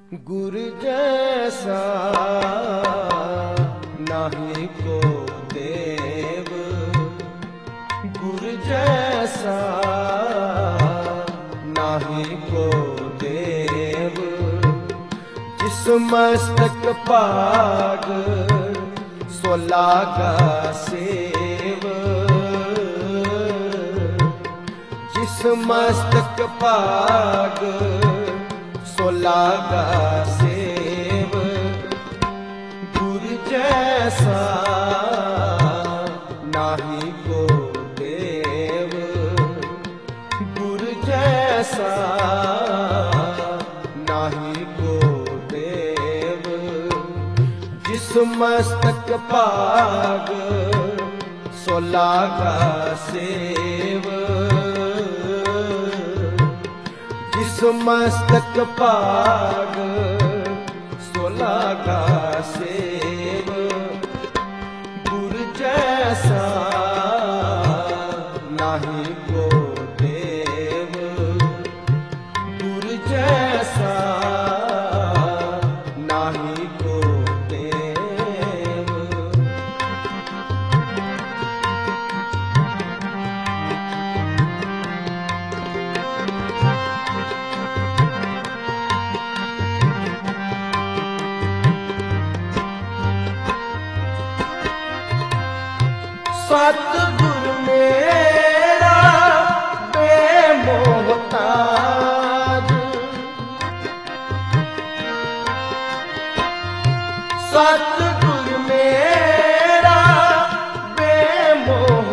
गुर जैसा नाही को देव, गुर जैसा नाही को देव। जिस मस्तक पाग सो लागा सेव, जिस मस्तक पाग सो लागा सेव। गुर जैसा नाही को देव, गुर जैसा नाही को देव। जिस मस्तक पाग सो लागा सेव, जिस मस्तक पाग सो लागा सेव। गुर जैसा नाही को देव, गुर जैसा नाही को देव। सतगुर मेरा बेमोहताज, सतगुर मेरा बेमोहताज।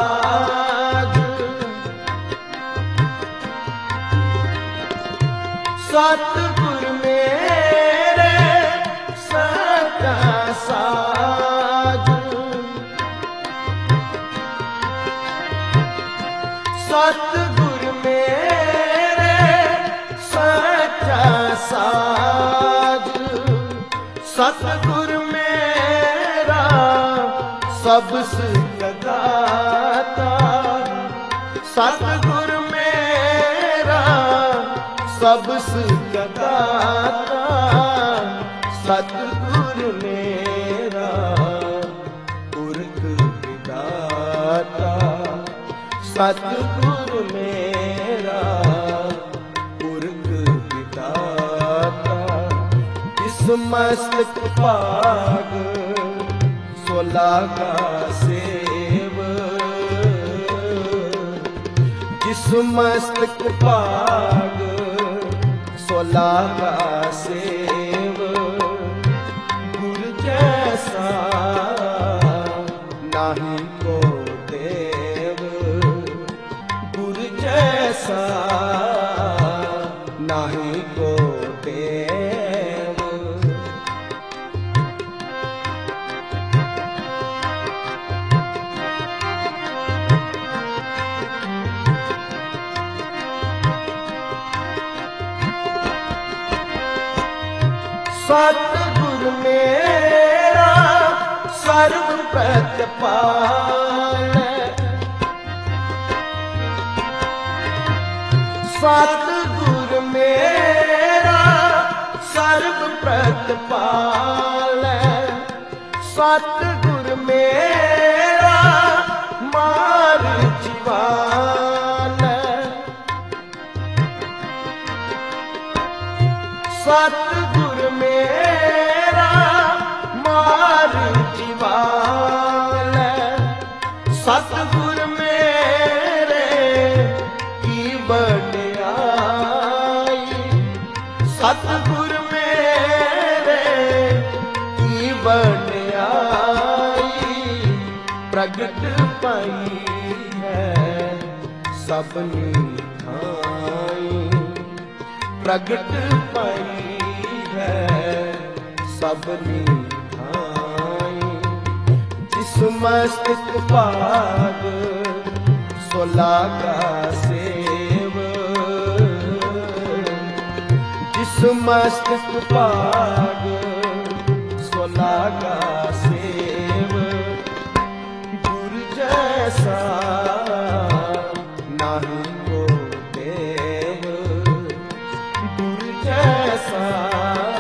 सतगुर मेरे सदा साज, सतगुर मेरे सच्चा साज। सतगुर मेरा सब सिद्ध दाता, सतगुर मेरा सब सिद्ध दाता। सतगुर मेरा पुरख विधाता, सतगुर मेरा पुरख विधाता। जिस मस्तक पाग सो लागा सेव, जिस मस्तक पाग सो लागा सेव। गुर जैसा नाही को देव, गुर जैसा नाही को देव। सतगुर मेरा सर्व प्रतिपाल, सतगुर मेरा सर्व प्रतिपाल। सतगुर मेरा मार जीवान, सतगुर मेरा मार जीवान। सतगुर मेरे की वड्याई, सतगुर मेरे की वड्याई। प्रगट पाई है सबनी थाई, प्रगट पाई है सबनी थाई। जिस मस्तक पाग सो लागा सेव, जिस मस्तक पाग सो लागा सेव। गुर जैसा नाही को देव, गुर जैसा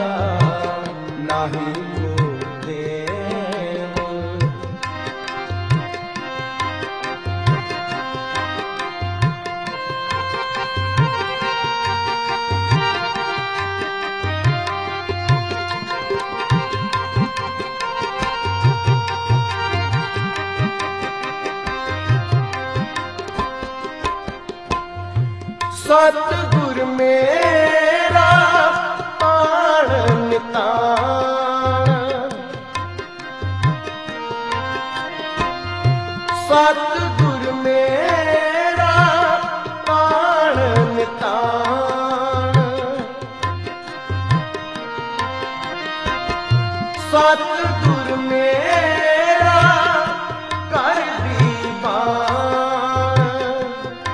सतगुर मेरा पाण नितान, सतगुर मेरा पाण नितान, सतगुर मेरा कर दीवान,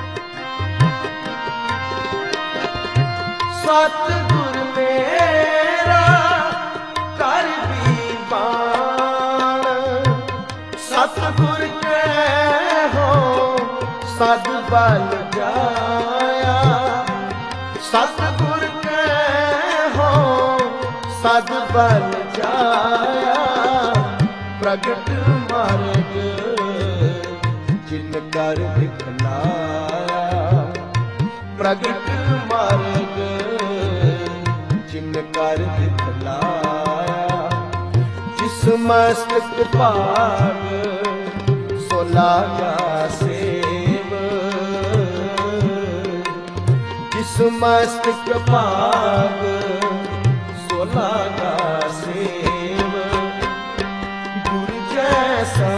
सतगुर मेरा कर दीवान, सतगुर के हो सद बल जाया, सतगुर के हो सद बल जाया, प्रगट मार्ग जिन कर दिखलाया, प्रगट मार्ग जिन कर दिखलाया, जिस मस्तक भाग सो लागा सेव, जिस मस्तक भाग सो लागा सेव, गुरु जैसा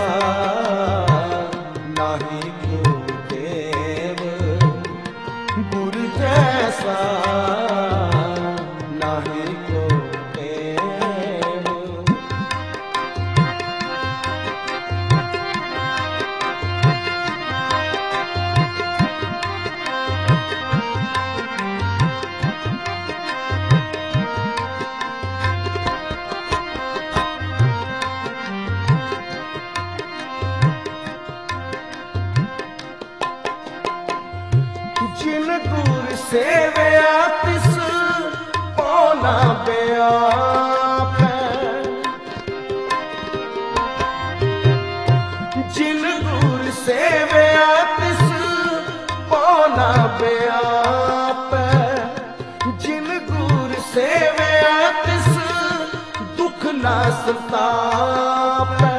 नाही को देव, गुरु जैसा नाही को देव। जिन गुर सेवया तिस पौना व्यापै, जिन गुर सेवया तिस पौना व्यापै, जिन गुर सेवया तिस दुख ना संतापै,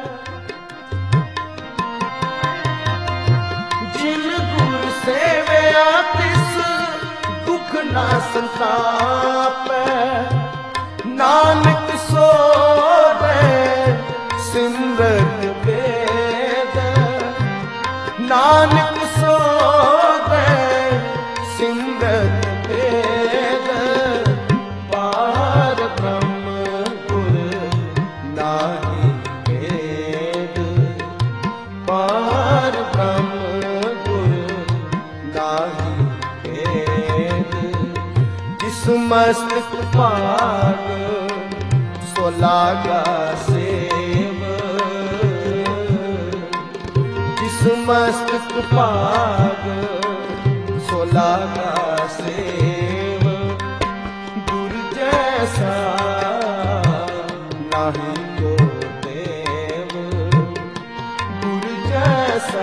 जिन गुर सेवया तिस दुख ना संतापै, नानक सोवे सिमरत वेद, नानक सोवे सिमरत वेद, पार ब्रह्म गुर नाही वेद, पार ब्रह्म गुर नाही वेद, जिस मस्तक भाग सो लागा सेव, जिस मस्तक भाग सो लागा सेव, गुरु जैसा नाही को देव, गुरु जैसा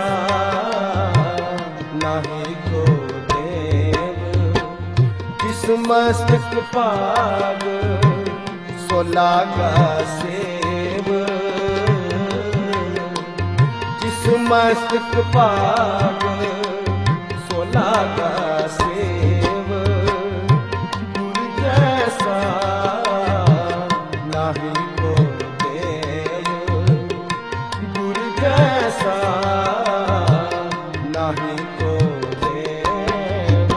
नाही को देव, जिस मस्तक भाग सो लागा सेव, जिस मस्तक भाग सो लागा सेव, गुरु जैसा नाही को देव, गुरु जैसा नाही को देव।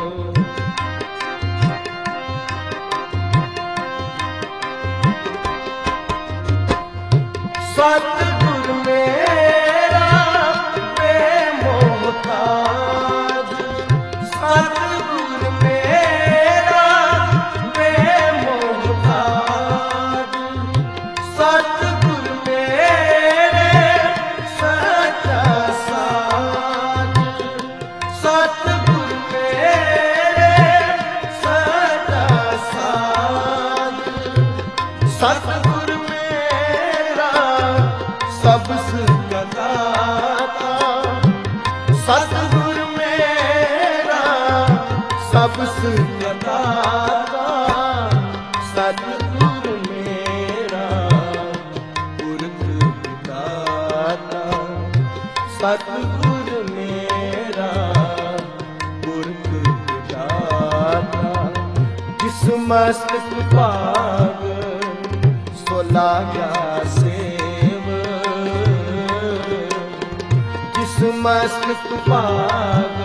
सतगुर मेरा बेमोहताज, सतगुर मेरा बेमोहताज, सतगुर मेरे सच्चा साज, सतगुर मेरे सच्चा साज, सतगुर मेरा सब सुख दाता, सतगुर मेरा सब सुख दाता, सतगुर मेरा पुरख दाता, सतगुर मेरा पुरख मस्तक भाग सो लाग्या सेव, जिस मस्तक भाग